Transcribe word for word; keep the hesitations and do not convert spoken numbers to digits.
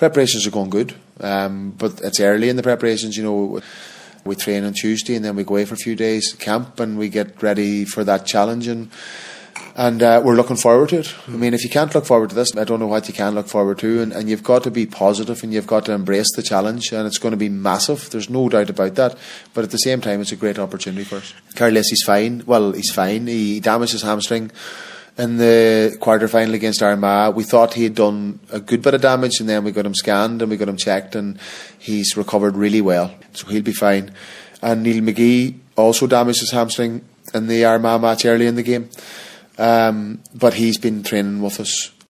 Preparations are going good, um, but it's early in the preparations. You know, we train on Tuesday and then we go away for a few days camp and we get ready for that challenge, and and uh, we're looking forward to it. I mean, if you can't look forward to this, I don't know what you can look forward to, and, and you've got to be positive and you've got to embrace the challenge, and it's going to be massive, there's no doubt about that, but at the same time it's a great opportunity for us. Carl Lacey's fine, well he's fine, he damaged his hamstring in the quarter-final against Armagh. We thought he had done a good bit of damage, and then we got him scanned and we got him checked, and he's recovered really well, so he'll be fine. And Neil McGee also damaged his hamstring in the Armagh match early in the game, um, but he's been training with us